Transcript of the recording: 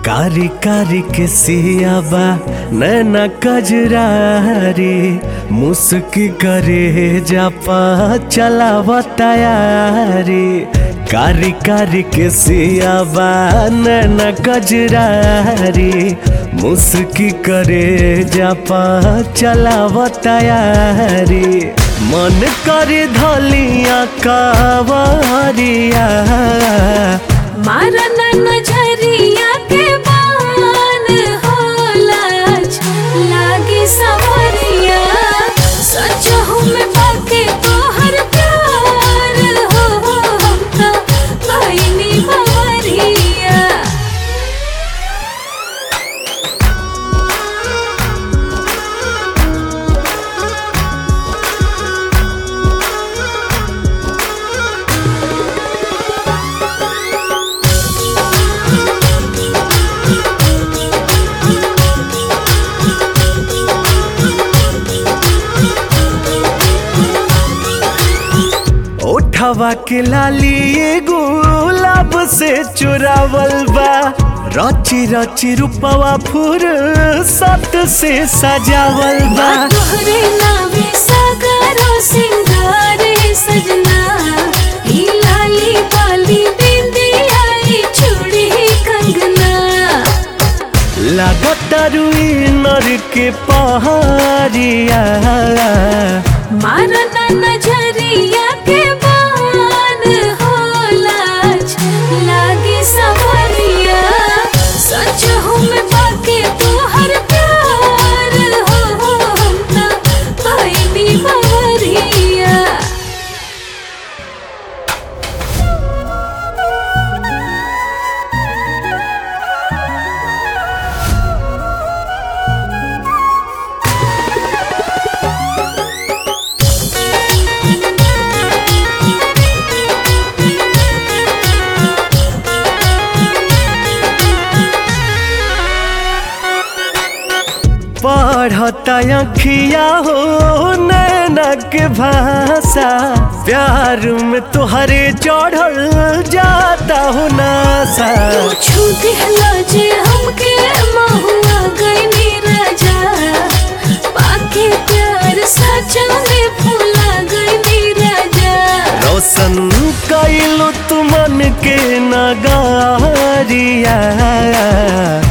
कारी कारी के सियाबा नैना कजरारी मुस्की करे जापा चलावा तैयारी। कारी कारी के सियाबा नैना कजरारी मुस्की करे जापा चलावा तैयारी। मन करे धलिया कावरिया मारन नजरिया के बान होला लागे सवरिया। सच हूँ मैं बाके तोहर प्यार हो हम तो भइनी बवरिया। उठवा के लाली गुलाब से चुरावल बा। रची रची रूपवा फूर सत से सजावल बा। तोहरे नावे सागरो सिंगारे सजना। ई लाली बाली बिंदिया ई चूड़ी कंगना। लागता रुई नर के पहाड़िया मारना नजरिया के बान होला लागे सवरिया। सच हूँ मैं बाके तोहर प्यार हो हम तो भइनी बवरिया। पढ़ता अखिया हो नैना के भाषा। प्यार में तुहरे चढ़ल जाता हो नासा। छू दिहला जे हमके महुआ गइनी राजा। पाके प्यार सचा में फूला गइनी राजा। रोशन कइलो तुमन के नगारिया।